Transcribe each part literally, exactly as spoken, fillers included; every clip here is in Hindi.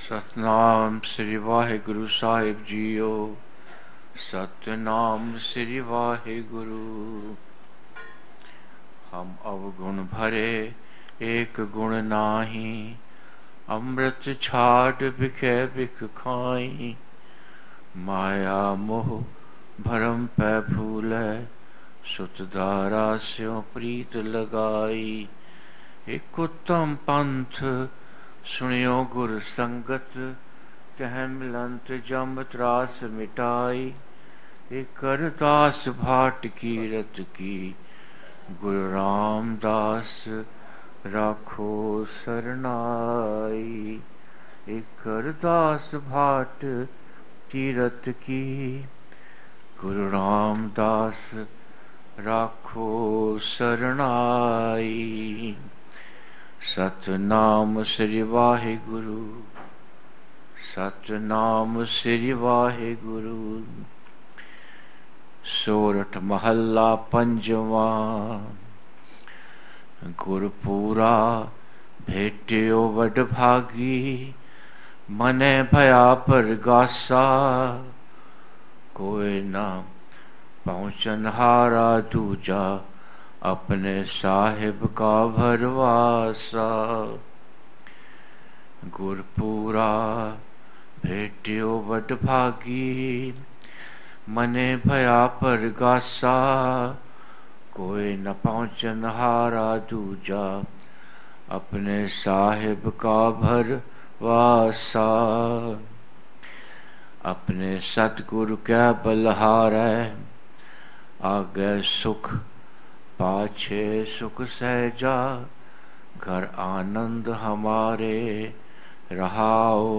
सतनाम श्री वाहिगुरु साहिब जीओ। सतनाम श्री वाहिगुरु। हम अवगुण भरे एक गुण नाही, अमृत छाड़ बिखे बिख खाई। माया मोह भरम पै फूलै, सुत दारा स्यों प्रीत लगाई। एक उत्तम पंथ सुनियो गुर संगत, तह मिलंत जम त्रास मिटाई। एक अरदास भाट की रत की, गुरु रामदास राखो सरनाई। एक अरदास भाट की रत की, गुरु रामदास राखो सरनाई। सतनाम श्री वाहिगुरु। सतनाम श्री वाहिगुरु। सोरठ महला पंजवा। गुरपुरा भेटियो वड भागी, मने भया पर गासा। कोई ना पहुँचन हारा दूजा, अपने साहिब का भरवासा। गुरपुरा भेटियो वड भागी, मने भया पर गासा। कोई न पहुँचन हारा दूजा, अपने साहिब का भरवासा। अपने सतगुरु क्या बलहारै, आगे सुख पाछे सुख सहजा। घर आनंद हमारे रहाओ,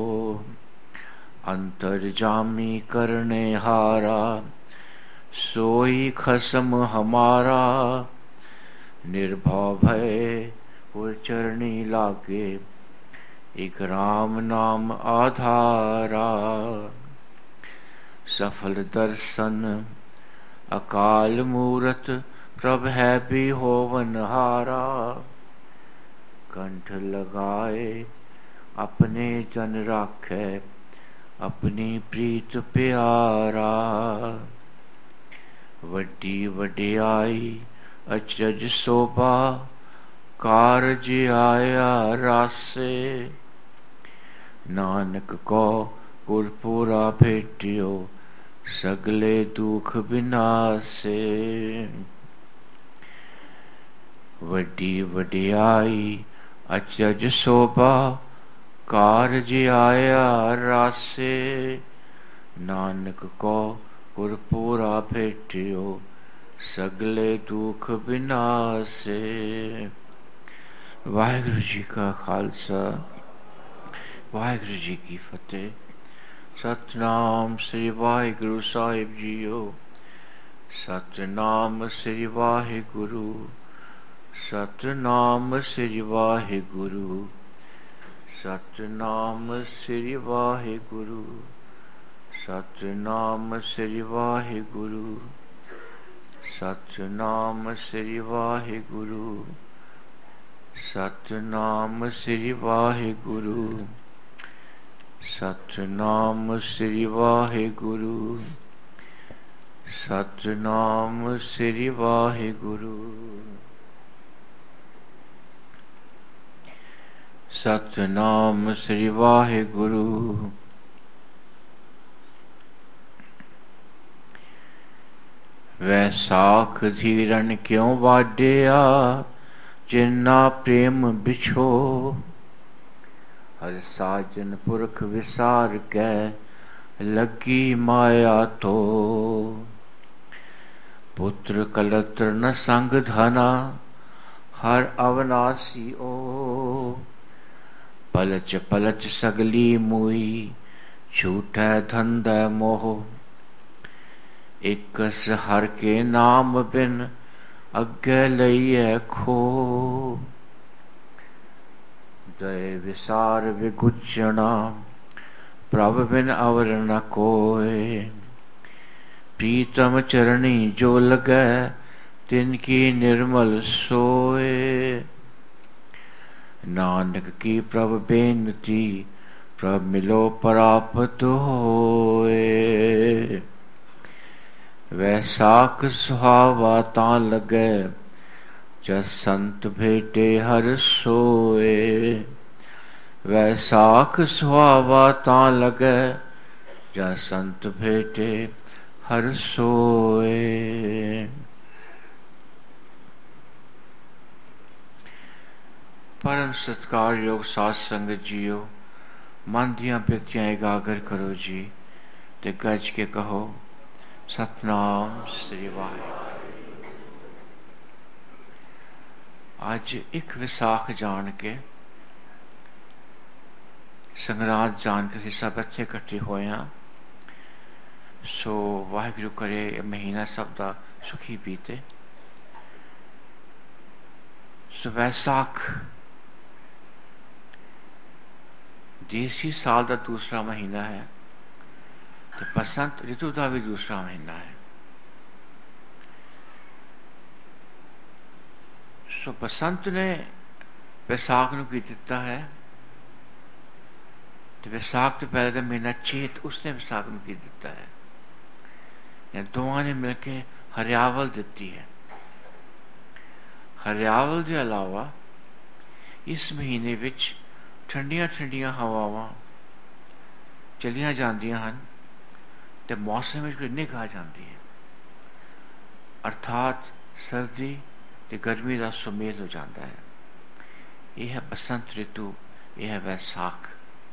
अंतर जामी करने हारा। सोई खसम हमारा, निर्भव भय वो चरणी लागे। एक राम नाम आधारा। सफल दर्शन अकाल मूरत, प्रभ है भी होवन हारा। कंठ लगाए अपने जन राखे, अपनी प्रीत प्यारा। वड्डी वड्याई अचरज शोभा, कारज आया रासे। नानक को गुरपुरा भेटियो, सगले दुख बिनासे। वड्डी वड्याई अचरज शोभा, कारज आया रासे। नानक को गुरपुरा भेटियो, सगले दुख बिनासे। वाहिगुरु जी का खालसा, वाहिगुरु जी की फतेह। सतनाम श्री वाहिगुरु साहिब जीओ। सतनाम श्री वाहिगुरु। सतनाम श्री वाहिगुरु। सतनाम श्री वाहिगुरु। सतनाम श्री वाहिगुरु। सतनाम श्री वाहिगुरु। सतनाम श्री वाहिगुरु। सतनाम श्री वाहिगुरु। सतनाम श्री वाहिगुरु। सतनाम श्री वाहिगुरु। वैसाख धीरन क्यों वाड्या, जिन्ना प्रेम बिछो। हर साजन पुरख विसार कै, लगी माया तो। पुत्र कलत्र न संग धना, हर अवनासी ओ। पलच पलच सगली मुई, झूठै धंधै मोह। एकस हर के नाम बिन, अग्गे लइए खो। दय विसार विगुचना, प्रभ बिन अवर न कोय। प्रीतम चरणी जो लगै, तिनकी निर्मल सोए। नानक की प्रभ बेनती, प्रभ मिलो परापत होए। वैसाख सुहावा तां लगे, जस संत भेटे हर सोए। वैसाख सुहावा तां लगे, जस संत भेटे हर सोए। परम सत्कार योग साध संगत जियो, मन दियां बिरतियां एकागर करो जी, ते गज के कहो सतनाम श्री वाहिगुरू। आज एक विसाख जान के, संगरात जान के असीं सब इत्थे इकट्ठे होए हां। सो वाहिगुरू करे महीना सब दा सुखी बीते। सो वैसाख देसी साल का दूसरा महीना है, तो बसंत ऋतु का भी दूसरा महीना है। सो बसंत ने वैसाख नूं की दिता है, तो वैसाख तो पहले का महीना चेत उसने वैसाख नूं की दिता है। या दोवां ने मिलके हरियावल दिती है। हरियावल के अलावा इस महीने विच ठंडिया ठंडिया हवावां चलियां जांदियां हन, ते मौसम में कोई निगाह जाती है, अर्थात सर्दी ते गर्मी का सुमेल हो जाता है। यह है बसंत ऋतु, यह है वैसाख।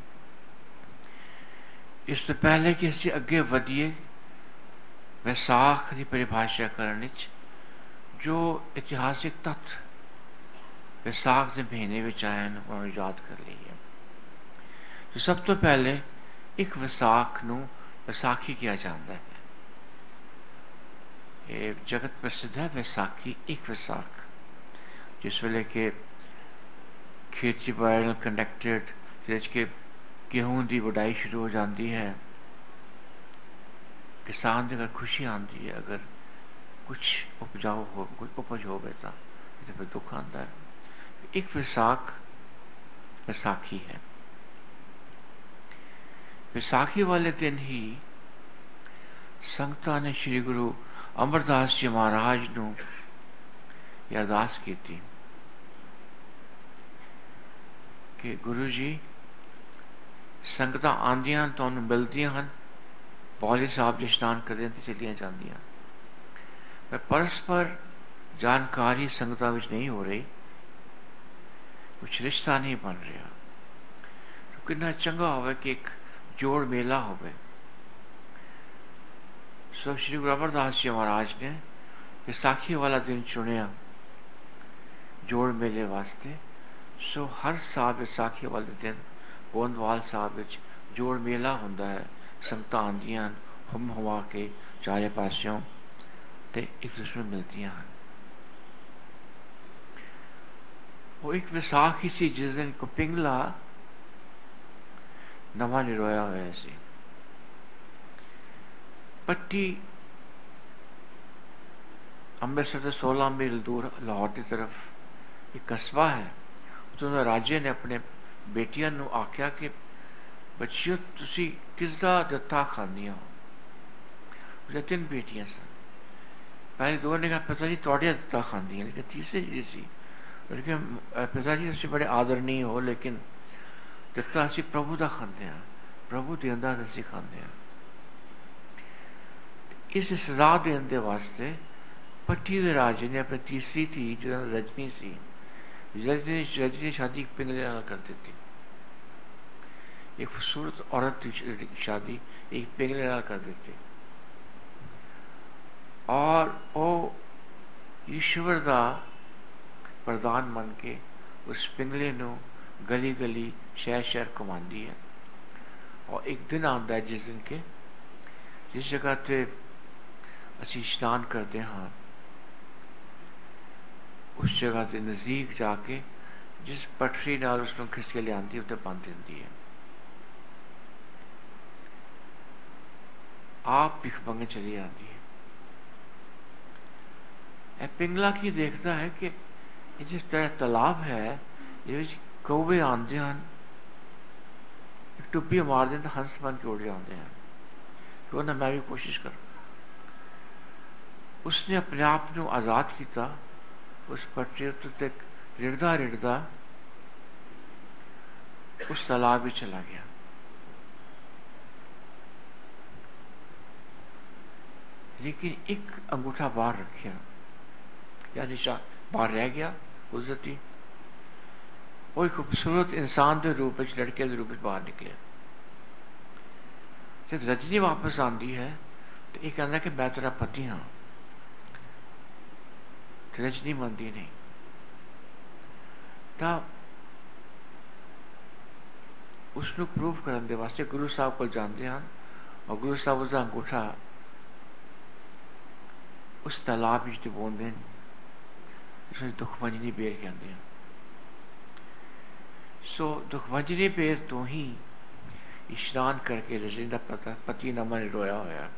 इस तो पहले कि असीं अगे वधिए वैसाख की परिभाषा करने च, जो इतिहासिक तत्व वैसाख के महीने में आए उन्होंने याद कर लीए। तो सब तो पहले एक वैसाख नूं वैसाखी किया जाता है। ये जगत प्रसिद्ध है वैसाखी, एक वैसाख, जिस वेले के खेती बाड़ी कनैक्टेड, जिस के गेहूं की वढ़ाई शुरू हो जाती है, किसान की अगर खुशी आती है, अगर कुछ उपजाऊ हो, कुछ उपज हो गए तो फिर दुख आता है। एक वैसाख वैसाखी है। वैसाखी वाले दिन ही संगतां ने श्री गुरु अमरदास जी महाराज नूं अरदास की थी कि गुरु जी संगतां आंदियां तुहानूं मिलदियां हन, पौली साहब जी स्नान करदियां ते चलियां जांदियां, पर परस्पर जानकारी संगतां विच नहीं हो रही, कुछ रिश्ता नहीं बन रहा। तो कितना चंगा होवे कि एक जोड़ मेला होवे। सो श्री गुरु अमरदास जी महाराज ने विसाखी वाला दिन चुनिया जोड़ मेले वास्ते। सो हर साल विसाखी वाले दिन गोंदवाल साहब विच जोड़ मेला हुंदा है। संगतां आंदियां हुम हुआ के चारे पासियों ते एक दूसरे में मिलदियां हन। वो एक विसाख ही सी जिस दिन को पिंगला नवा निरोया होया सी। पट्टी अमृतसर से सोलह मील दूर लाहौर की तरफ एक कस्बा है। तो राजे ने अपने बेटियां नूं आख्या कि बच्चियों तुसी किसदा जत्था खांदियां हो। तीन बेटियां सन। पहले दो ने कहा पिता जी तुहाडा जत्था खांदियां, लेकिन तीसरी जी सी लेकिन पिता जी तुसी बड़े आदरणीय हो, लेकिन जत्था असीं प्रभु दा खांदे हां, प्रभु देंदा असीं खांदे हां। इस सजा देने दे वास्ते पट्टी दे राजे ने अपनी तीसरी थी जो रजनी सी, रजनी रजनी शादी पिंगले नाल कर दी। एक खूबसूरत औरत की शादी एक पिंगले नाल कर दी, और वो ईश्वर का प्रदान मन के उस पिंगले नूं गली गली शहर शहर घुमाती है। और एक दिन आता है जिस दिन के जिस जगह ते असी स्नान करते हाँ, उस जगह के नज़दीक जाके जिस पटरी नाल उसनूं खिंच के लियांदी उत्ते बंद दिंदी है। आप भिख मंगे चली आती है। ए पिंगला की देखता है कि जिस तरह तालाब है ये कौवे आंदे हैं, टुप्पी मार दें तो हंस बन के उड़ जाते हैं, क्यों ना मैं भी कोशिश करूं। उसने अपने आप को आजाद किया, उस पटरी उत्ते रिड़दा रिड़दा उस तालाब में चला गया। लेकिन एक अंगूठा बाहर रखा, या निशान बाहर रह गया कुदरती। वो खूबसूरत इंसान के रूप में, लड़के के रूप में बाहर निकले। जब रजनी वापस आती है तो ये कहना कि मैं तेरा पति हाँ, तो रजनी मनती नहीं। तब उसको प्रूफ करने वास्ते गुरु साहब को जानते हैं, और गुरु साहब उसका अंगूठा उस तालाब में बोलते हैं, जिसे दुखभंजनी बेर कहते हैं। सो दुखभंजनी बेर तो ही इशनान करके रजनी का पता पति नमा ने रोया होया।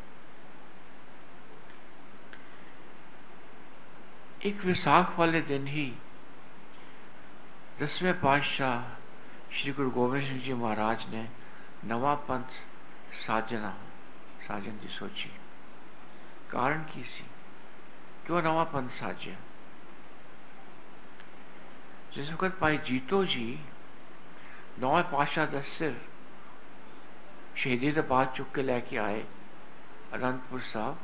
एक विसाख वाले दिन ही दसवें पातशाह श्री गुरु गोबिंद सिंह जी महाराज ने नवा पंथ साजना साजन की सोची। कारण की सी, क्यों नवा पंथ साजिया? जिस वक्त भाई जीतो जी नौवे पातशाह का सिर शहीदी के बाद चुक के लेके आए अनंतपुर साहब,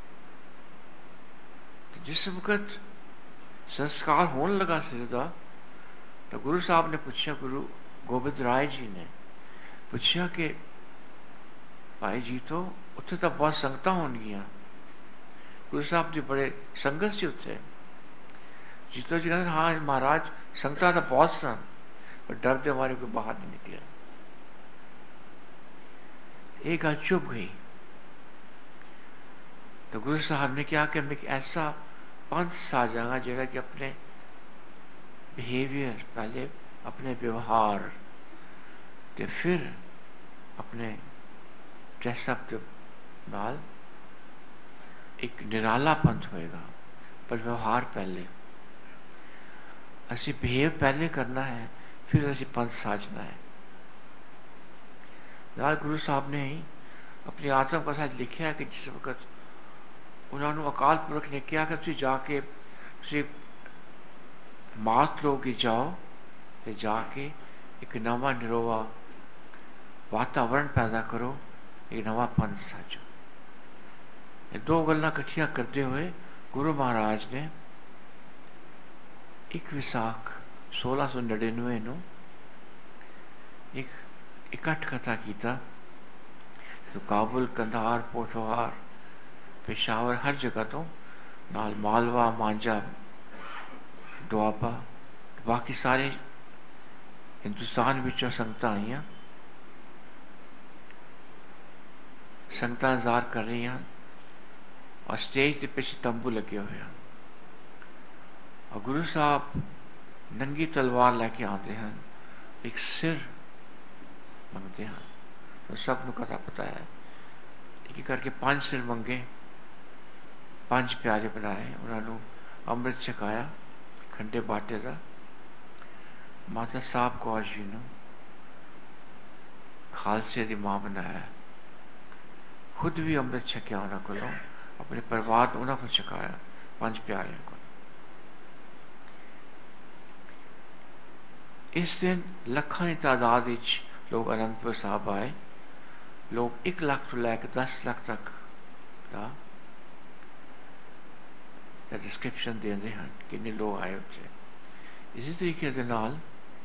तो जिस वक्त संस्कार होने लगा सिर का, तो गुरु साहब ने पूछा, गुरु गोबिंद राय जी ने पूछा कि भाई जी तो उत्थे तो बहुत संगत होनगियां। गुरु साहब जी बड़े संगत से उत्थे। जीतो जी कहते हाँ महाराज संगत तो बहुत सन, पर डर के मारे कोई बाहर नहीं निकले। एक गल चुप गई। तो गुरु साहब ने कहा कि मैं एक ऐसा पंथ साजांगा जेड़ा कि अपने बिहेवियर, पहले अपने व्यवहार ते फिर अपने ड्रेसअप के नाल एक निराला पंथ होएगा, पर व्यवहार पहले। असी बिहेव पहले करना है, फिर असी पंथ साजना है। नाल गुरु साहब ने ही अपनी आत्म कथा लिखा है कि जिस वक्त उन्होंने अकाल पुरख ने कहा कि तुम जाके मात लोग जाओ तो जाके एक नवा निरोवा वातावरण पैदा करो, एक नवा पंथ साजो। ये दो गल्लां इकट्ठियां करते हुए गुरु महाराज ने एक विसाख सोलह सौ नड़िनवे नू एक इकट्ठ कथा किया। तो काबुल, कंधार, पोठोहार, पेशावर हर जगह तो नाल मालवा, मांझा, दुआबा, बाकी सारे हिंदुस्तान विचों संगत आईयां, संगत इंतजार कर रही हैं, और स्टेज के पिछे तंबू लगे हुए हैं, और गुरु साहब नंगी तलवार लेके आते हैं, एक सिर मंगते हैं। तो सब नूं कथा पता है, एक करके पांच सिर मंगे, पांच प्यारे बनाए, उन्होंने अमृत छकाया खंडे बाटे का। माता साहब कौर जी ने खालसे की मां बनाया, खुद भी अमृत छकिया उन्होंने को, अपने परिवार उन्होंने को छकाया पांच प्यारे को। इस दिन लखों की तादाद लोग अनंतपुर साहब आए। लोग एक लाख तो लैके दस लाख तक का डिस्क्रिप्शन देते हैं कितने लोग आए उसे। इसी तरीके के नाल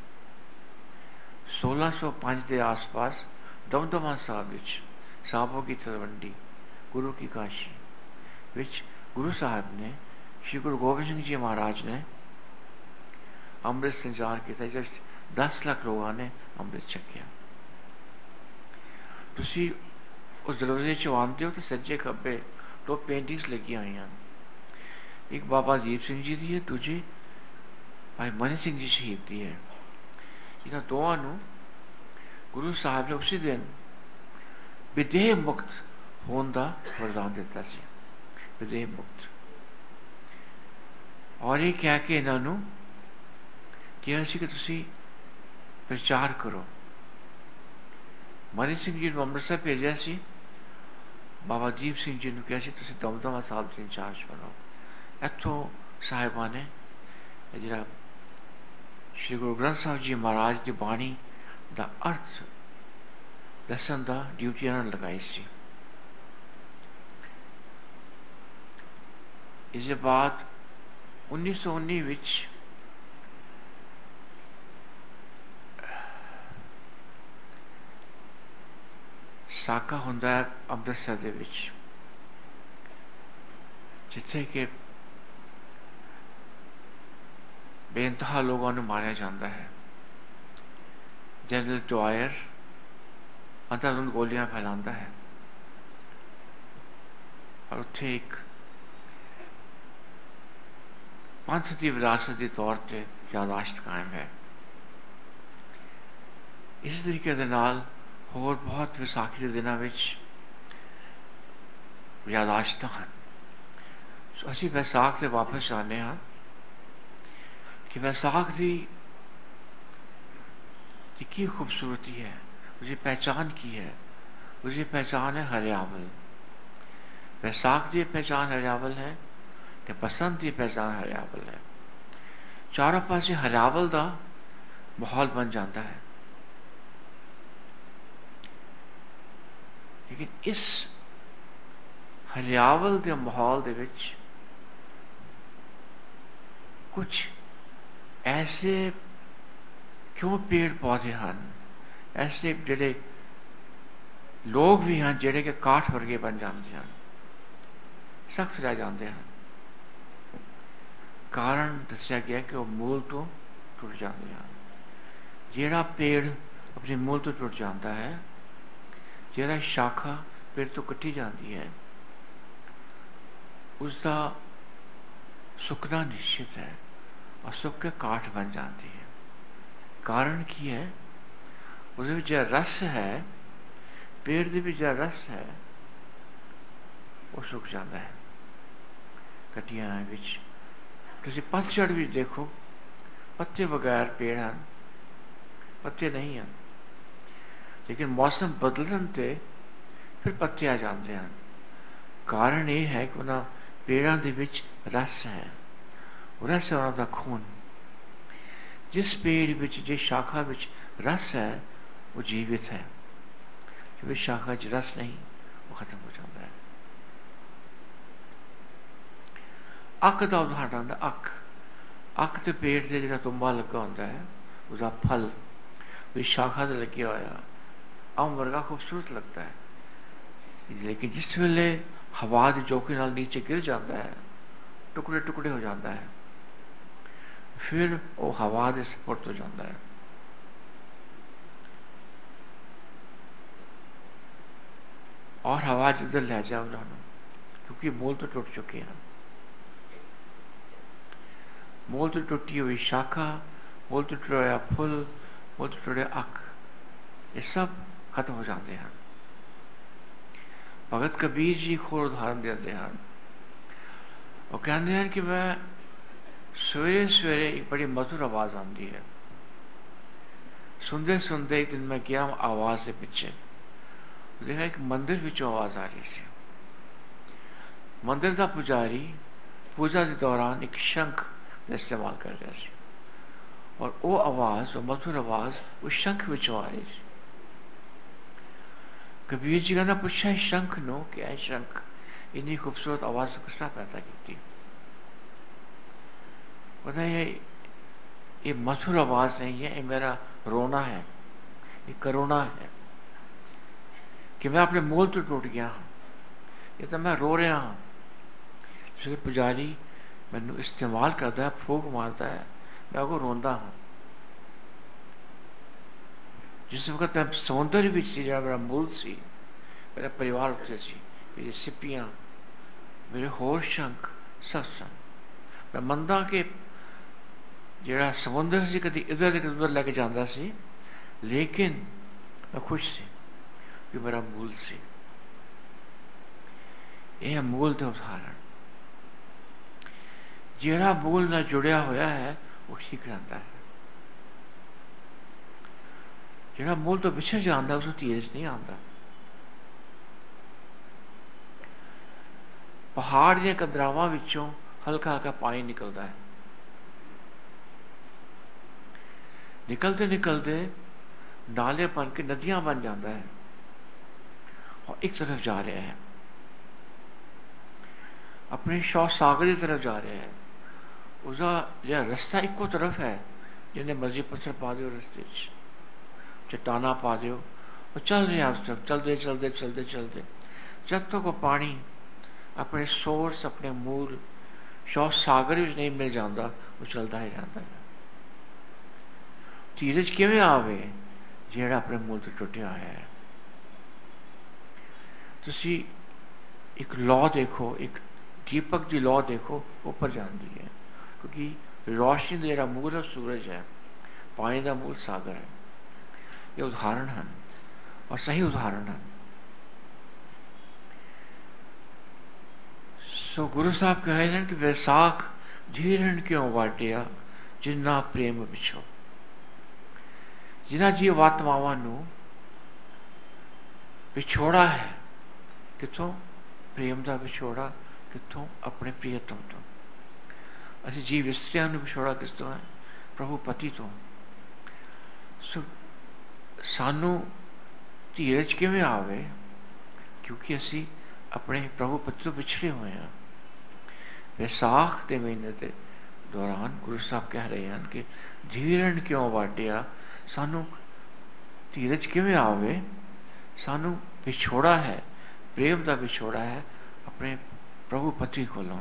सोलह सौ पांच के आस पास दमदमा साहब विच साहबों की तलवंडी गुरु की काशी विच गुरु साहब ने श्री गुरु गोबिंद सिंह जी महाराज ने अमृत संचार किया। जब दस लाख लोगों ने अमृत छकिया। तुसी उस दरवाजे चो आते हो तो सज्जे खब्बे दो पेंटिंग्स लगी हुई हैं। एक बाबा दीप सिंह जी की है, दूजी भाई मनी सिंह जी शहीद की है। इन्होंने दोनों गुरु साहब ने उसी दिन विदेह मुक्त होने का वरदान दिता सी, विदेह मुक्त। और ये कह के इन्होंने कहा सी कि तुसी प्रचार करो, मनी सिंह जी ਨੂੰ ਅੰਮ੍ਰਿਤਸਰ ਭੇਜਿਆ ਸੀ। ਬਾਬਾ ਦੀਪ ਸਿੰਘ ਜੀ ਨੂੰ ਕਿਹਾ ਸੀ ਤੁਸੀਂ ਦਮਦਮਾ ਸਾਹਿਬ ਦੇ ਇੰਚਾਰਜ ਬਣੋ। ਇੱਥੋਂ ਸਾਹਿਬਾਂ ਨੇ ਜਿਹੜਾ श्री गुरु ग्रंथ साहब जी महाराज की बाणी का अर्थ दसन का ड्यूटी उन्होंने लगाई सी। इसके बाद उन्नीस सौ उन्नीस विच साका हुंदा है अमृतसर दे विच, जिथे कि बेइंतहा लोगों ने मारिया जाता है। जनरल डॉयर अंधाधुंध गोलियां फैलाता है और उत्थे एक पंथ की विरासत के तौर पर यादाश्त कायम है। इस तरीके दे नाल होर बहुत विसाखी के दिनों में यादाश्त हैं। असी वैसाख से वापस आने हाँ कि वैसाख की की खूबसूरती है, उसकी पहचान की है। उसकी पहचान है हरियावल। वैसाख की पहचान हरियावल है कि बसंत की पहचान हरियावल है। चारों पासे हरियावल का माहौल बन जाता है। लेकिन इस हरियावल के माहौल के विच कुछ ऐसे क्यों पेड़ पौधे हैं, ऐसे जेडे लोग भी हैं जेडे के काठ वर्गे बन जाते हैं, सख्त रह जाते हैं। कारण दसिया गया कि वो मूल तो टुट जाते हैं। जेड़ा पेड़ अपने मूल तो टुट जाता है, जेड़ा शाखा पेड़ तो कटी जाती है, उसका सुकना निश्चित है और सुख के काठ बन जाती है। कारण की है उसमें जो रस है, पेड़ के भी जो रस है वो सुख जाता है। कटिया विच तुसी पतझड़ भी देखो, पत्ते बगैर पेड़ हैं, पत्ते नहीं हैं। लेकिन मौसम बदलन ते फिर पत्ते आ जाते हैं। कारण ये है कि उन्होंने पेड़ों के विच रस है, रस है उन्होंने खून। जिस पेड़ विच जिस शाखा विच रस है वो जीवित है, जो शाखा च रस नहीं वो खत्म हो जाता है। अक का उदाहरण है। अक अक तो पेड़ से जो तुम्बा लगा होता है, उसका फल उस शाखा से लगे होया आम वर्गा खूबसूरत लगता है। लेकिन जिस वेले हवा के झोंके नाल नीचे गिर जाता है, टुकड़े टुकड़े हो जाता है, फिर वो हवा के सपुर्द हो जाता है। और हवा जिधर ले जाए उन्होंने, क्योंकि मूल तो टूट चुके हैं। मूल तो टूटी हुई शाखा, मूल तो टूटा फुल, मूल तो टूटे अक, ये सब खत्म हो जाते हैं। भगत कबीर जी को उदाहरण देते हैं। वो कहते हैं कि मैं सवेरे सवेरे एक बड़ी मधुर आवाज आती है। सुनते सुनते एक दिन मैं गया आवाज के पीछे, देखा एक मंदिर विचों आवाज आ रही थी। मंदिर का पुजारी पूजा के दौरान एक शंख का इस्तेमाल कर रहा था और वो आवाज, वो मधुर आवाज उस शंख विचों आ रही थी। कबीर जी ने पूछा इस शंख नो कि यह शंख इतनी खूबसूरत आवाज किसने पैदा की? पता है ये मधुर आवाज नहीं है, ये मेरा रोना है, ये करुणा है कि मैं अपने मूल तो टूट गया हूं, ये तो मैं रो रहा हूं। जिसके पुजारी मैनू इस्तेमाल करता है, फूक मारता है, मैं वो रोंदा हूं। जिस वक्त मैं सौंदर्य भी सी, जरा मेरा मूल सी, मेरा परिवार उत्ते सी, मेरी सिप्पियां, मेरे होर शंख सब सन। मैं मंदा के जरा समुंदर से कभी इधर उधर लेके जाता सी, लेकिन मैं खुश सी कि मेरा मूल सी। यह मूल का उदाहरण। जेड़ा मूल ना जुड़िया होया है वो ठीक रहता है। जिहड़ा मूल तो विछड़ जाता उसको धीरज नहीं आता। पहाड़ दी कंदरावां विचों हल्का हल्का पानी निकलता है, निकलते निकलते नाले बन के नदियां बन जाता है और एक तरफ जा रहा है, अपने शौक सागर की तरफ जा रहा है। उसका जो रास्ता इको तरफ है, जिन्हें मर्जी पत्थर पा दो रस्ते चट्टाना पा दो और चल रहे हैं उस तरफ, चलते चलते चलते चलते जब तक वो पानी अपने सोर्स अपने मूल शौक सागर में नहीं मिल जाता वो चलता ही रहता है। धीरज किवें आवे जिहड़ा अपने मूल तो टुटिया है। तुसी एक लौ देखो, एक दीपक की लौ देखो ऊपर जाती है, क्योंकि रोशनी का जिहड़ा मूल है सूरज है, पानी का मूल सागर है। ये उदाहरण हैं और सही उदाहरण हैं। सो गुरु साहब कह रहे हैं कि वैसाख धीरण क्यों वाटिया जिन्ना प्रेम पिछो। जिन्ना जीव आत्मावां नूं विछोड़ा है, कितों प्रेम का विछोड़ा, कितों अपने प्रियतम तो। असीं जीव इस्त्रियां नूं विछोड़ा किस तो है, प्रभु पति तो। सो सानू धीरज किवें आवे, क्योंकि असीं अपने प्रभु पति तो पिछड़े हुए हैं। वैसाख के महीने के दौरान गुरु साहब कह रहे हैं कि धीरण क्यों वाटिया, सानू धीरज किवें आवे, सानू विछोड़ा है, प्रेम का विछोड़ा है अपने प्रभु पति कोलों।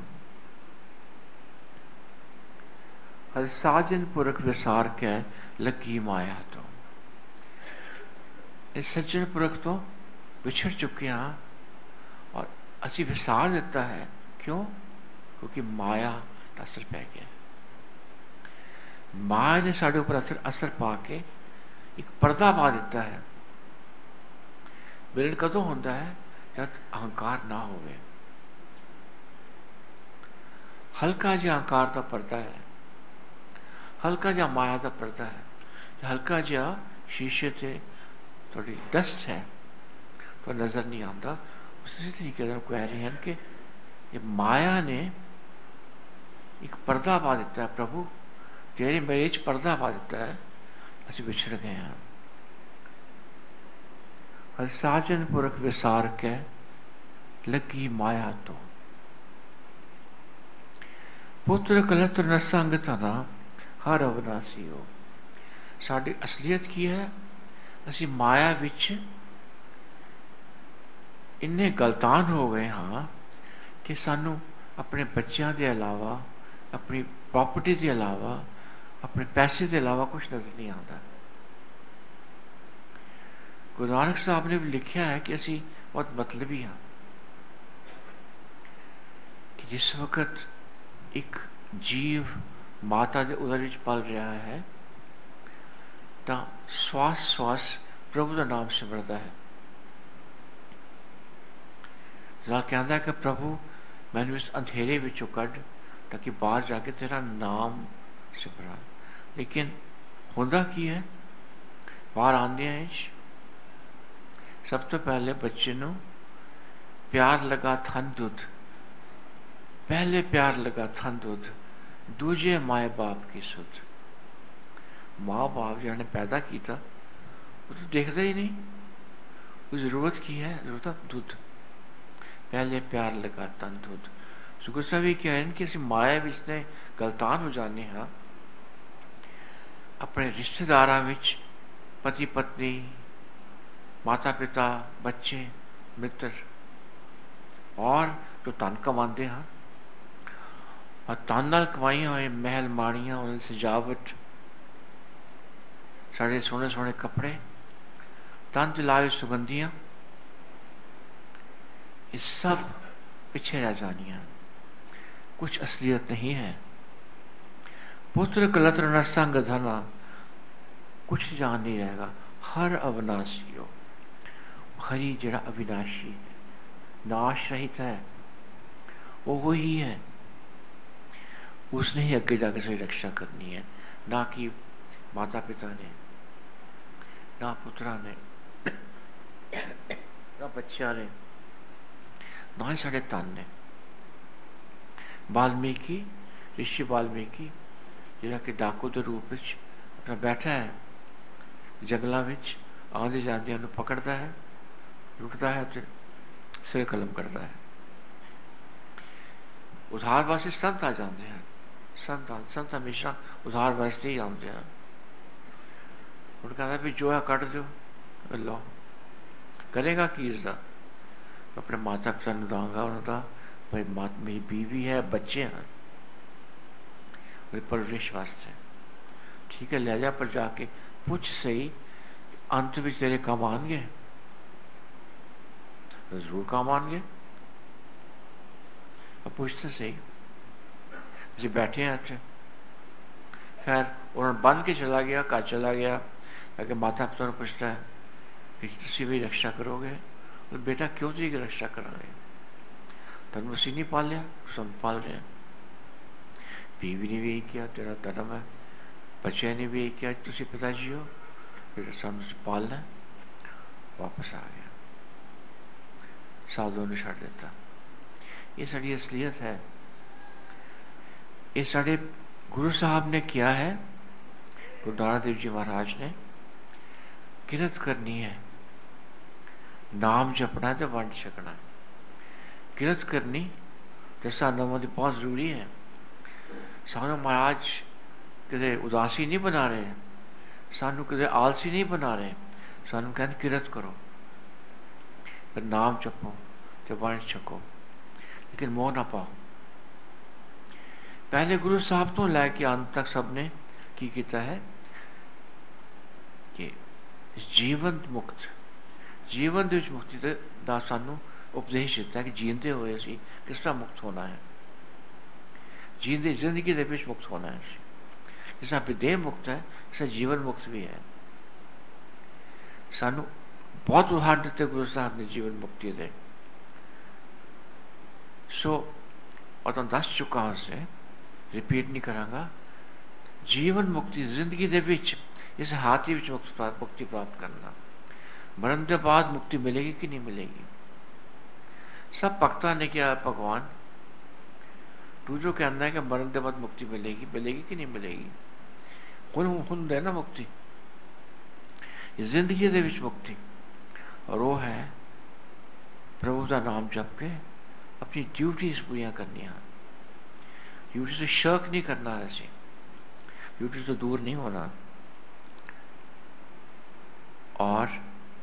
हर साजन पुरख विसार के लगी माया तो। इस सज्जन पुरख तो विछड़ चुके हैं और असी विसार देता है। क्यों? क्योंकि माया का असर पै गया। माया ने साढ़े ऊपर असर असर पा के एक पर्दा पा दिता है। मिलन कदों होता है जब अहंकार ना होवे। हल्का जिहा अहंकार का पर्दा है, हल्का जिहा माया का पर्दा है, हल्का जिहा शीशे से थोड़ी डस्ट है तो नजर नहीं आता। उसी तरीके से कह रहे हैं कि ये माया ने एक पर्दा पा दिता है। प्रभु तेरे मेरे च पर्दा पा दिता है, असी विछड़ गए हैं। हर साजन पुरख विसार के लगी माया तो। पुत्र कलत्र न संग तना हर अविनाशी हो। साड़ी असलियत की है, असी माया विच इन्ने गलतान हो गए हाँ कि सानू अपने बच्चों के अलावा, अपनी प्रॉपर्टी के अलावा, अपने पैसे के अलावा कुछ नजर नहीं आता। गुरु नानक साहब ने भी लिखा है कि असी बहुत मतलबी हाँ, कि जिस वक्त एक जीव माता के उदर विच पल रहा है तो श्वास श्वास प्रभु का नाम सिमरता है। जरा कहता है कि प्रभु मैंने इस अंधेरे विचों कढ़ ताकि बाहर जाके तेरा नाम सिमरा। लेकिन होंदा की है, बाहर आंदे हैं सब तो पहले बच्चे नूं प्यार लगा थन दुध, पहले प्यार लगा थन दुध, दूजे माए बाप की सुध। माँ बाप जिन्होंने पैदा किया वो तो देखता ही नहीं, वो जरूरत की है, जरूरत दुध, पहले प्यार लगा तन दुध। सुगुर साहब ये कह रहे हैं कि असी माया विच ने गलतान हो जाने हाँ। अपने रिश्तेदारां विच पति पत्नी, माता पिता, बच्चे, मित्र और जो तन कमाते हैं और तन नाल कमाइया हुए महल माड़ियां, उन्हें सजावट, साढ़े सोने सोने कपड़े, तन च लाए सुगंधियां, ये सब पीछे रह जानियां, कुछ असलियत नहीं है। पुत्र कलत्र न संग धना, कुछ जान नहीं रहेगा। हर अविनाशी हो, हरि जड़ा अविनाशी है, नाश रहित है, वो वही है। उसने ही अगे जाकर सही रक्षा करनी है, ना कि माता पिता ने। ना पुत्रा ने ना बच्चियां ने ना ही साढ़े तन ने। वाल्मीकि ऋषि वाल्मीकि जिहड़ा कि डाकू के रूप में अपना बैठा है जंगलों में, आंदे जांदियां नूं पकड़ता है, लुटता है तो सिर कलम करता है। उधार वास्ते संत आ जाते हैं, संत संत हमेशा उधार वास्ते ही आते हैं। उन्होंने कहता भी जो है कट दो, लो करेगा की इसका, अपने माता पिता नूं दांगा उन्होंने भाई मात मेरी बीवी है, बच्चे हैं, परवरिश वास्ते ठीक है ले जा, पर जाके पूछ सही अंत में तेरे काम आएंगे, जरूर काम आएंगे। अब पूछते सही जी बैठे हैं अच्छे। खैर उन्होंने बन के चला गया, घर चला गया, ताकि माता पिता ने पूछता है कि तुम भी रक्षा करोगे, और बेटा क्यों जी की रक्षा करांगे, तुम उसी नहीं पाल लिया, सब पाल रहे हैं। बीवी ने भी यही किया, तेरा धर्म है, बच्चे ने भी यही किया, तुम पिताजी हो, फिर सब पालना है। वापस आ गया, साधुओं ने छड़ देता। ये साड़ी असलियत है। ये साढ़े गुरु साहब ने किया है, गुरु नानक देव जी महाराज ने। किरत करनी है, नाम जपना है तो वंड छकना है। किरत करनी तो सानों की बहुत जरूरी है। सानू महाराज किते उदासी नहीं बना रहे, सानू किते आलसी नहीं बना रहे, सानू कहते किरत करो, फिर नाम जपो तो वंड छको, लेकिन मोह ना पाओ। पहले गुरु साहब तो लैके अंत तक सबने की किया है कि जीवन मुक्त जीवन दे विच मुक्ति दा सानू उपदेश दिता है कि जींदे हुए असीं किस तरह मुक्त होना है, जींदे जिंदगी दे विच मुक्त होना है। जिस तरह देह मुक्त है, इस तरह जीवन मुक्त भी है। सानू बहुत उदाहरण दिते गुरु साहब ने जीवन मुक्ति दे। सो और तो दस चुका हूं से रिपीट नहीं करांगा। जीवन मुक्ति जिंदगी दे विच इस हाथी विच मुक्ति प्राप्त करना। मरण के बाद मुक्ति मिलेगी कि नहीं मिलेगी? सब भक्ता ने क्या भगवान तू जो कहना है कि मरण के बाद मुक्ति मिलेगी, मिलेगी कि नहीं मिलेगी? हुन हुन दे ना मुक्ति, जिंदगी दे विच मुक्ति, और वो है प्रभु का नाम जप के अपनी ड्यूटीज पूरी करनी। ड्यूटी से शर्क नहीं करना है, ऐसे ड्यूटी से दूर नहीं होना, और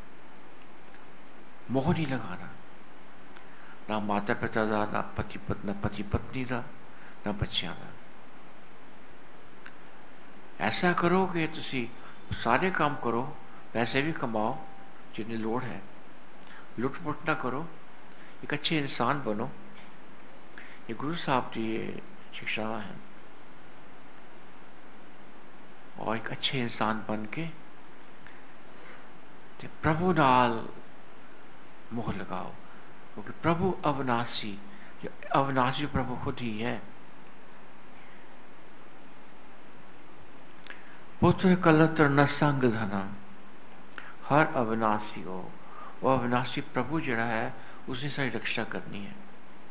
मोह नहीं लगाना, ना माता पिता का, ना पति पत्नी, ना पति पत्नी का, ना बच्चों का। ऐसा करो कि तुसी सारे काम करो, पैसे भी कमाओ जिन्हें लोड़ है, लुट-पुट ना करो, एक अच्छे इंसान बनो। ये गुरु साहब की ये शिक्षा है। और एक अच्छे इंसान बन के प्रभु नाल मोह लगाओ, क्योंकि प्रभु अविनाशी, जो अविनाशी प्रभु खुद ही है। पुत्र कलत्र न संग धना, हर अविनाशी हो, वो अविनाशी प्रभु जड़ा है उसने सारी रक्षा करनी है।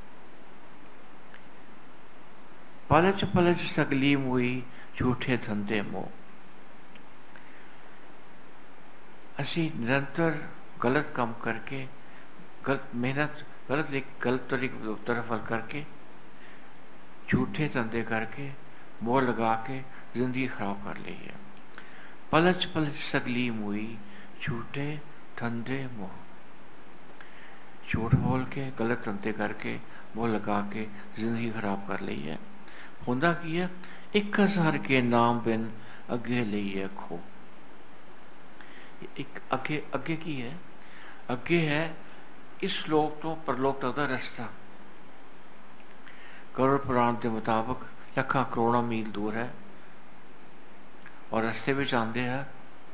पलच पलच सगली मुई झूठे धंधे मोह। असी निरंतर गलत काम करके, गलत मेहनत, गलत गलत तरीके तरफ करके, झूठे धंधे करके, मोह लगा के जिंदगी खराब कर ली है। पलच पलच सगली मुई झूठे धंधे मोह। झूठ बोल के, गलत धंधे करके, मोह लगा के जिंदगी खराब कर ली है। होंदा की है, एक हजार के नाम बिन अगे लिए खो। एक अगे अगे की है, अगे है इस लोक तो परलोक तक का रास्ता। गरुड़ पुराण के मुताबिक लखा करोड़ों मील दूर है, और रास्ते में आते हैं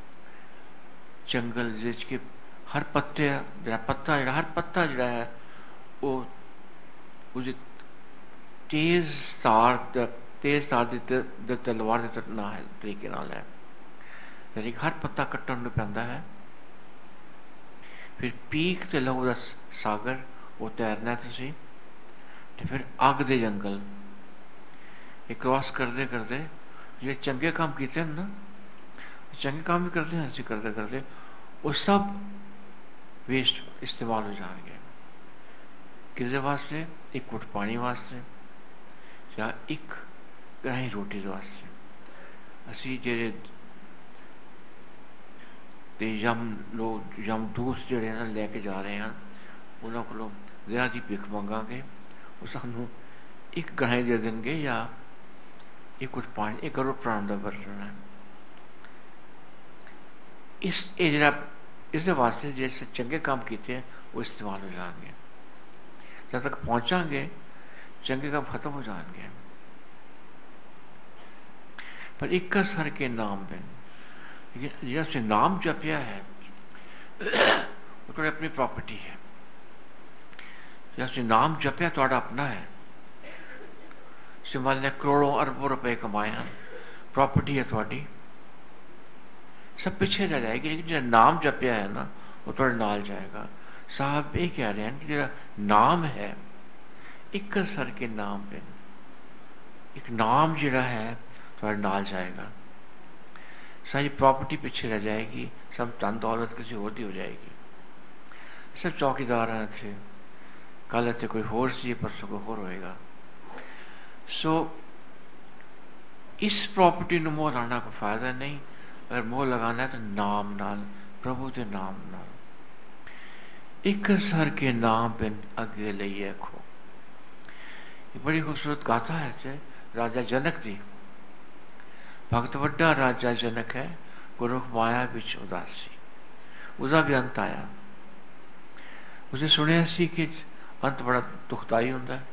जंगल जिसके हर पत्ते जरा पत्ता जरा हर पत्ता जरा है वो उस तेज तार तेज तार दी तलवार के ना है तरीके नाल है। यानी कि हर पत्ता कट्टन नूं पैंदा है। फिर पीक ते लहू दा सागर वो तैरना तुसीं, ते फिर अग दे जंगल ये क्रॉस करते करते जो चंगे काम किए ना, चंगे काम भी करते हैं, ऐसे करते करते वो सब वेस्ट इस्तेमाल हो जाएंगे। किसी वास्ते एक घुट पानी वास्ते या एक कहीं रोटी वास्ते। असी जेरे ते यम लोग यमदूत जेड़े ना लैके जा रहे हैं उन्होंने को ज़्यादा भिख मंगांगे, वो सानू एक गाय दे देंगे या एक कुछ पानी एक करोड़ प्राण का बर्तन है। इस जरा इस वास्ते जैसे चंगे काम किए हैं वो इस्तेमाल हो जाएंगे। जब तक पहुंचांगे चंगे काम खत्म हो जाएंगे। पर एक सर के नाम पे जैसे नाम जपिया है वो थोड़ी अपनी प्रॉपर्टी है। जैसे नाम जपिया थोड़ा अपना है। सिमल ने करोड़ों अरबों रुपए कमाए हैं, प्रॉपर्टी है थोड़ी, सब पीछे रह जाएगी। लेकिन जो नाम जपिया है ना वो थोड़े नाल जाएगा। साहब ये कह रहे हैं कि जो नाम है एक सर के नाम पे एक नाम जरा है थोड़ा नाल जाएगा। सारी प्रॉपर्टी पीछे रह जाएगी, सब धन दौलत किसी और की हो जाएगी। सब चौकीदार हैं थे, कल इतने कोई होर सी परसों कोई होर होएगा। सो इस प्रॉपर्टी में मोह लाना को फायदा नहीं। अगर मोह लगाना है तो नाम नाल, प्रभु के नाम नाल। एक सर के नाम पे अगे लइए खो। ये बड़ी खूबसूरत गाथा है राजा जनक दी। भगत वड्डा राजा जनक है, गुरुख माया बिच उदासी। उसका भी अंत आया। उसे सुनिया सी कि अंत बड़ा दुखदाई होता है।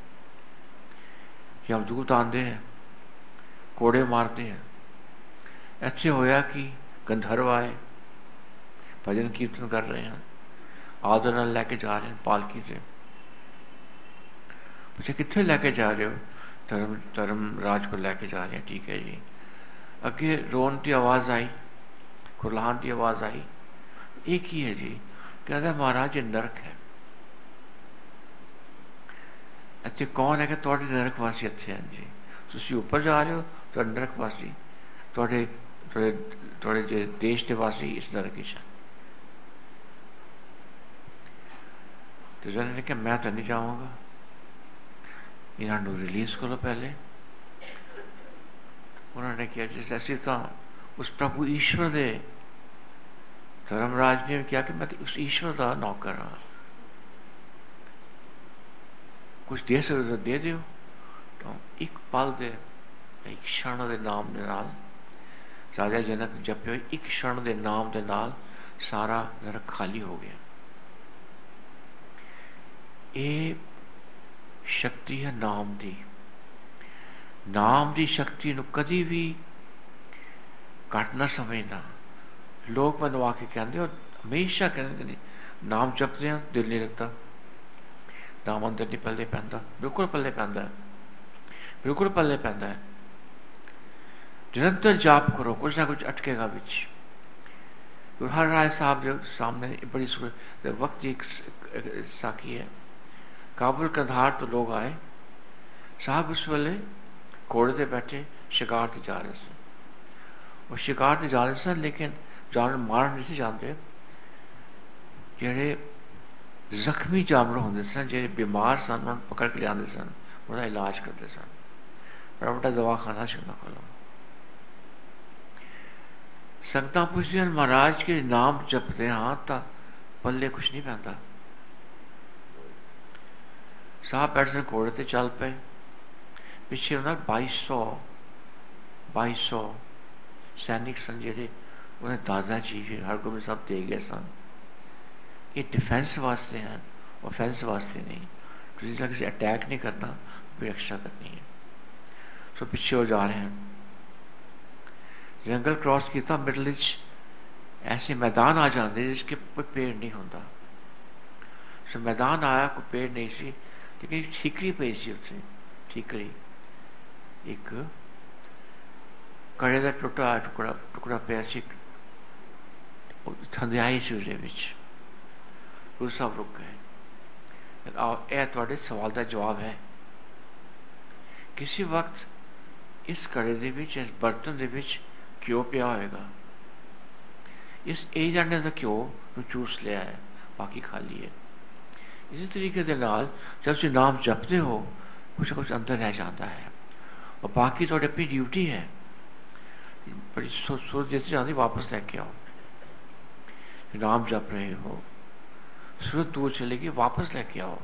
यमदूत आते हैं, कोड़े मारते हैं। ऐसे होया कि गंधर्व आए, भजन कीर्तन कर रहे हैं, आदर नाल लैके जा रहे हैं पालकी से। पूछे कितने लैके जा रहे हो? धर्म धर्म राज को लैके जा रहे हैं। ठीक है जी। अगे रोन की आवाज आई, कुरलाहन की आवाज आई। एक ही है जी, कहता है महाराज ये नरक है। अच्छे कौन है कि थोड़े नरकवासी अच्छे हैं जी। तुम ऊपर जा रहे हो तो नरकवासी, थोड़े थोड़े थोड़े जो देश के वासी इस नरक है। तो जन ने कहा मैं तो नहीं जाऊंगा, इन्होंने रिलीज करो पहले। उन्होंने किया जैसे ऐसे था उस प्रभु ईश्वर दे धर्मराज ने क्या कि मैं उस ईश्वर का नौकर हाँ, कुछ दे सकते तो दे दो। तो एक पल दे एक क्षण के नाम दे नाल राजा जनक जपे एक क्षण के नाम दे नाल सारा नरक खाली हो गया। ये शक्ति है नाम दी। नाम की शक्ति नूं कदी भी घट ना समझना। लोग मैनू आके कहते और हमेशा कहते नाम जपते हैं दिल नहीं लगता, नाम अंदर नहीं पल्ले पैंदा। बिल्कुल पल्ले पैंदा है, बिल्कुल पल्ले पैंदा है। निरंतर जाप करो, कुछ ना कुछ अटकेगा बिच। हर राय साहब जो सामने बड़ी वक्त एक साखी है। काबुल कंधार तो लोग आए, साहब उस वेले घोड़े ते बैठे शिकार ते जा रहे थे। वो शिकार ते जा रहे सन लेकिन जानवर मारन नहीं जानते। जेड़े जख्मी जानवर होंगे सन, जेड़े बीमार सन, उन्होंने पकड़ के लिया सन, उनका इलाज करते सन। बड़ा बड़ा दवाखाना से उन्होंने खोलो। संगत पूछते हैं महाराज के नाम जपते हाँ तो पल्ले कुछ नहीं पैंता। साहब बैठ से घोड़े ते चल पे। पिछे उन्हें बाईस सौ बाईस सौ सैनिक सन जेडे उन्हें दादा जी हरगोबिंद साहब दे गए सन। ये डिफेंस वास्ते हैं, ऑफेंस वास्ते नहीं। किसी किसी अटैक नहीं करना, कोई रक्षा करनी है। सो पीछे हो जा रहे हैं। जंगल क्रॉस किया, मिडल ऐसे मैदान आ जाते जिसके कोई पेड़ नहीं होता। सो मैदान आया, कोई पेड़ नहीं सी, लेकिन ठीकरी पई सी उत्थे। ठीकरी एक कड़े का टुटा टुकड़ा टुकड़ा पिया सी ठंडियाई से उसके विच गुरु साहब रुक गए। यह थोड़े सवाल का जवाब है। किसी वक्त इस कड़े दे विच, इस बर्तन दे विच घ्यो पिया होएगा, इस ए जाने का घ्यो चूस लिया है, बाकी खाली है। इसी तरीके के नाल जब तुम नाम जपते हो कुछ कुछ अंदर रह जाता है और बाकी थोड़ी अपनी ड्यूटी है। बड़ी सोच सोच जैसे जाती वापस लेके आओ। नाम जप रहे हो, सूरत दूर चलेगी, वापस लेके आओ।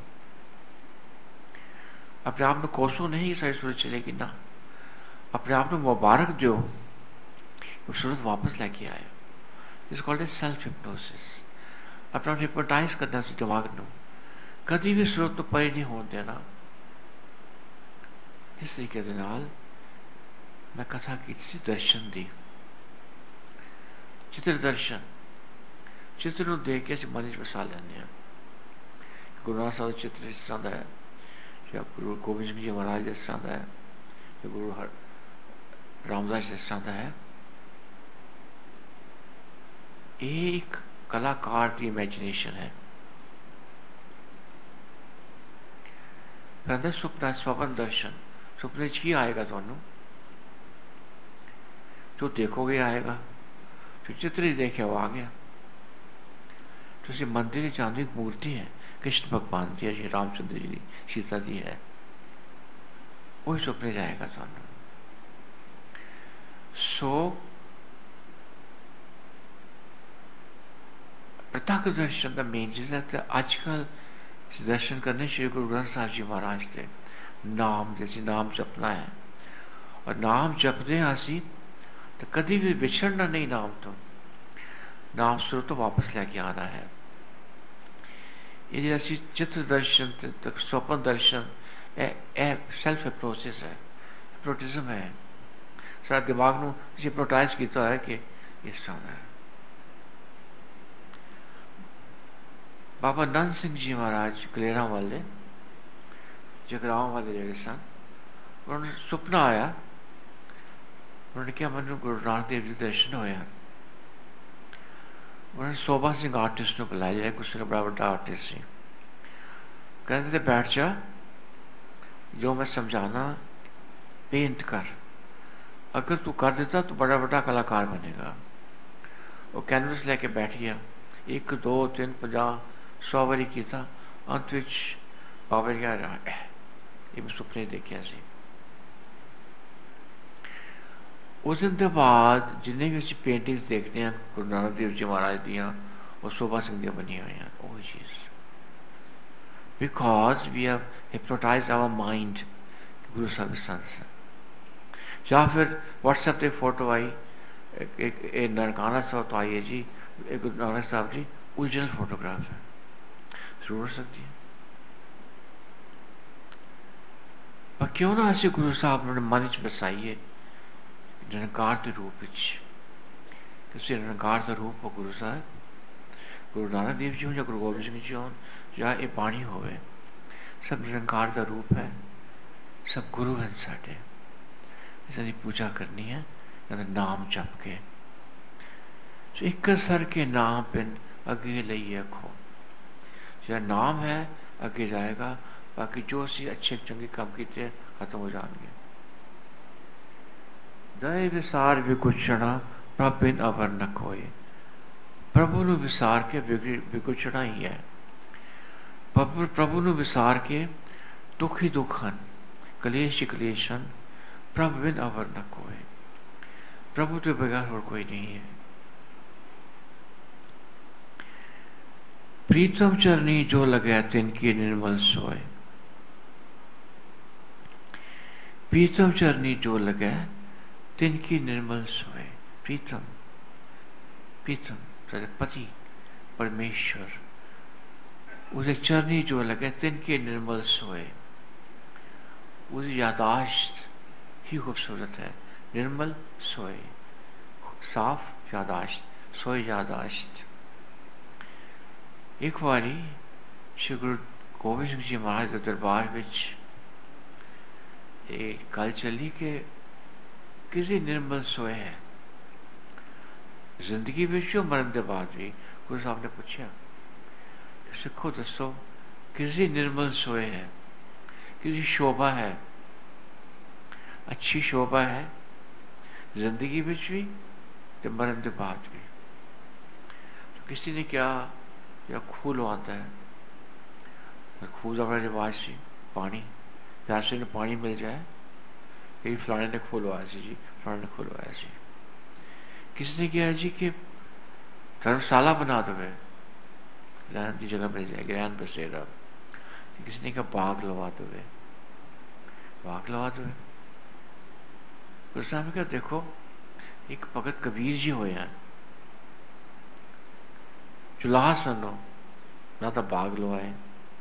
अपने आप में कोसो नहीं सारी सूरत चलेगी ना, अपने आप में मुबारक दो तो सूरत वापस लेके आए। It's called a self hypnosis. अपना हिप्नोटाइज करना से दिमाग को कभी भी सूरत तो परे नहीं होने देना। इस तरीके के नाल मैं कथा की दर्शन दी, चित्र दर्शन, चित्र को देख के मन च बसा लें। गुरु नानक साहब चित्र इस तरह का है, या गुरु गोबिंद सिंह जी महाराज इस तरह का है, या गुरु हर रामदास इस तरह का है। एक कलाकार की इमेजिनेशन है। कहते सुपना स्वप्न दर्शन, सुपने च ही आएगा थानू, जो देखोगे आएगा, जो चित्र ही देखे वो आ गया। तो मंदिर चांदी की मूर्ति है, कृष्ण भगवान की है, श्री रामचंद्र जी की, सीता जी है, वही सुपने जाएगा थानू। सो प्रत्यक्ष दर्शन का मेन चीज है। आजकल दर्शन करने श्री गुरु ग्रंथ साहब जी महाराज के नाम जैसे नाम जपना है, और नाम जपते असी तो कभी भी बिछड़ना नहीं। नाम तो नाम सुर तो वापस लेके आना है। ये असी चित्र दर्शन तक स्वप्न दर्शन ए, ए सेल्फ हिप्नोसिस है, हिप्नोटिज्म है। सारा दिमाग नू हिप्नोटाइज किया है कि इस तरह है। बाबा नंद सिंह जी महाराज कलेरा वाले जगराव वाले जड़े सन, उन्होंने सुपना आया, उन्होंने क्या मैं गुरु नानक देव जी दर्शन होया। उन्होंने शोभा सिंह आर्टिस्ट को बुलाया, जो कुछ बड़ा बड़ा आर्टिस्ट सी। कहते थे बैठ जा, जो मैं समझाना पेंट कर, अगर तू कर देता तो बड़ा बड़ा कलाकार बनेगा। वो कैनवस लेके बैठ गया, एक दो तीन पंजा सौ बारी किया। अंत विच बाबा क्या रहा है, ये मैं सुपने देखिया सी। उस दिन के बाद जिन्हें भी असी पेंटिंग्स देखते हैं गुरु नानक देव जी महाराज दियाँ, वो शोभा सिंह दियाँ बनी हुई हैं। वही चीज because we have hypnotised our mind गुरु साहब संस। या फिर व्हाट्सएप पे फोटो आई, एक, एक, एक ननकाना साहब तो आई है जी, एक गुरु नानक साहब जी ओरिजिनल फोटोग्राफ है, जरूर सकती है। पर क्यों ना ऐसे गुरु साहब ने मन च बसाइए निरंकार के रूप किसी निरंकार का रूप हो गुरु साहब, गुरु नानक देव जी हो या गुरु गोबिंद सिंह जी हो या ये बाणी होवे, सब निरंकार का रूप है, सब गुरु हैं साढ़े। इसकी पूजा करनी है नाम जप के। तो एक सर के नाम पिन अगे लइए रखो, जो नाम है अगे जाएगा, बाकी जो सी अच्छे चंगे काम किए खत्म हो जाएंगे। दय विसार विकुचना प्रभ बिन अवर न कोई। प्रभु नु विसार के विकुचना ही है। प्रभु प्रभु नु विसार के दुख ही दुखन, कलेश ही कलेशन, प्रभ बिन अवर न कोई। प्रभु के बगैर और कोई नहीं है। प्रीतम चरनी जो लगे तिनकी निर्मल सोए। प्रीतम चरनी जो लगे तिनकी निर्मल सोए। प्रीतम प्रीतम पति परमेश्वर, उसे चरनी जो लगे तिनके निर्मल सोए। उसकी यादाश्त ही खूबसूरत है। निर्मल सोए, साफ यादाश्त, सोए यादाश्त। एक बारी श्री गुरु गोबिंद सिंह जी महाराज के दरबार विच एक गल चली कि किसी निर्मल सोए है। जिंदगी विच मरण के बाद भी गुरु साहब ने पूछा सिखो दसो किसी निर्मल सोए है, किसी शोभा है, अच्छी शोभा है जिंदगी विच भी ते मरण के बाद भी। तो किसी ने क्या या खूह लवाता है, खूह का बड़ा रिवाज सी, पानी प्यासे ने पानी मिल जाए, कहीं फलाने ने खूह लवाया सी जी, फलाने ने खूह लवाया सी। किसने किया है जी कि धर्मशाला बना दो, रहने की जगह मिल जाएगी, रहन बसेरा। किसने कहा बाग लगा दो, बाग लगा दो। गुरु साहब ने कहा देखो एक भगत कबीर जी होए हैं, चुलाह सनो ना तो बाग लवाए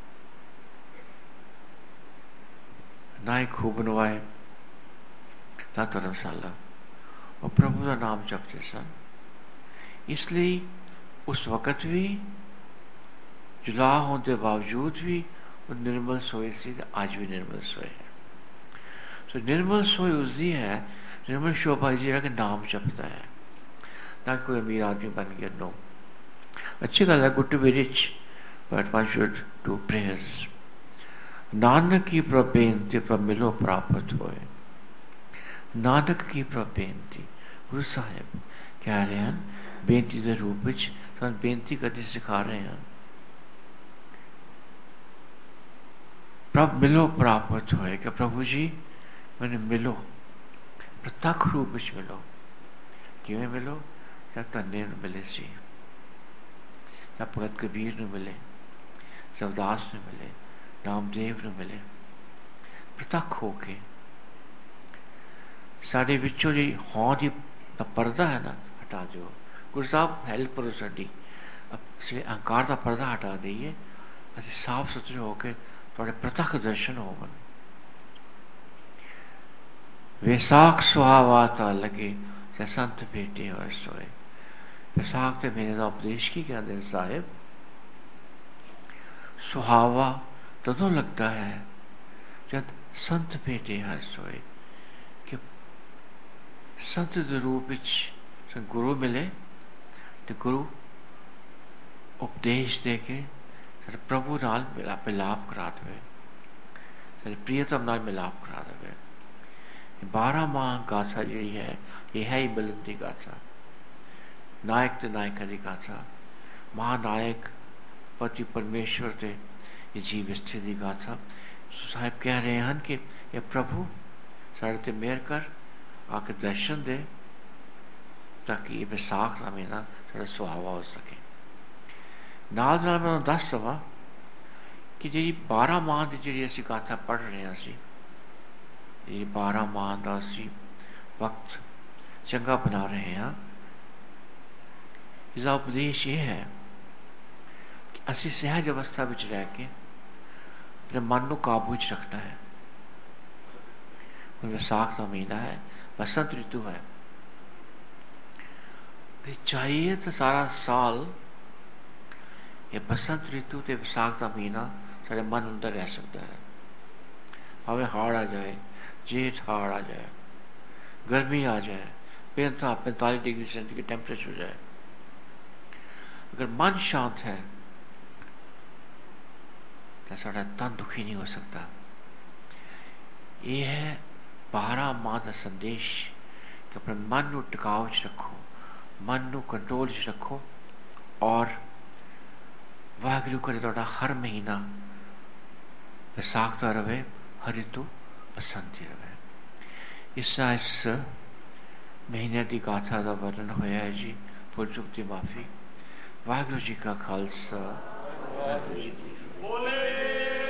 ना ही खूह बनवाए ना धर्मशाला, और प्रभु का नाम जपते सन। इसलिए उस वक़्त भी जुलाह होने के बावजूद भी वो निर्मल सोए सी, आज भी निर्मल सोए है। तो निर्मल सोए उसकी है, निर्मल शोभा जी के नाम जपता है, ना कोई अमीर आदमी बन गया। नो, अच्छी गल है, good to be rich but one should do prayers. Nanak की प्रबेनती प्रभ मिलो प्राप्त होए, नानक की प्रबेनती। गुरु साहिब कह रहे हैं बेनती के रूप में सन बेनती करनी सिखा रहे हैं, प्रभ मिलो प्राप्त होए कि प्रभु जी मैंने मिलो, प्रत्यक्ष रूप में मिलो। किवें मिलो? जब धन्य मिले सी, जब भगत कबीर ने मिले, रविदास ने मिले, नामदेव ने मिले, प्रत्यक्ष होके साढ़े विचों जी हों जी पर्दा है ना हटा दो। गुरु साहब हेल्प करो साड़ी, इसलिए अहंकार का पर्दा हटा दईए, असं साफ सुथरे होके थोड़े प्रत्यक्ष दर्शन हो। वैसाख सुहावाता लगे संत भेटे और सोए। वैसाख के महीने का उपदेश की क्या दिन साहिब, सुहावा तदों लगता है जब संत भेटे हर सोए, कि संत के रूप में गुरु मिले तो गुरु उपदेश दे के प्रभु नाल मिलाप करा दे, प्रियतम नाल मिलाप करा दे। बारह माह गाथा जी है, यह है ही मिलन की गाथा, नायक ते नायिका की गाथा, महानायक पति परमेश्वर ते ये जीव स्थिति की गाथा। साहिब कह रहे हैं कि ये प्रभु साढ़े ते मेहर कर, आके दर्शन दे, ताकि ये विसाख का महीना थोड़ा सुहावा हो सके। नाल नाल मैं दस दवा कि जी बारह माह की जी असी गाथा पढ़ रहे हैं, असी ये बारह माह का असी वक्त चंगा बना रहे हैं। इसका उपदेश ये है कि असी सहज अवस्था में रह के अपने मन को काबू च रखना है। विसाख का महीना है, बसंत ऋतु है, चाहिए तो सारा साल ये बसंत ऋतु ते विसाख का महीना सारे मन अंदर रह सकता है। हमें हाड़ आ जाए, जेठ हाड़ आ जाए, गर्मी आ जाए, पैंता पैंतालीस डिग्री सेंटीग्रेड टेम्परेचर हो जाए, अगर मन शांत है तो सारा तन दुखी नहीं हो सकता। ये है बारह माह का संदेश कि अपने मन को टिकाव च रखो, मन को कंट्रोल च रखो, और वाहगुरु करे थोड़ा हर महीना विसाख का रहे, हर ऋतु बसंती रहे। इसका इस महीने की गाथा का वर्णन होया है जी। भुल चुक की माफी। वाहगुरु जी का खालसा, वाहगुरु जी की फतेह।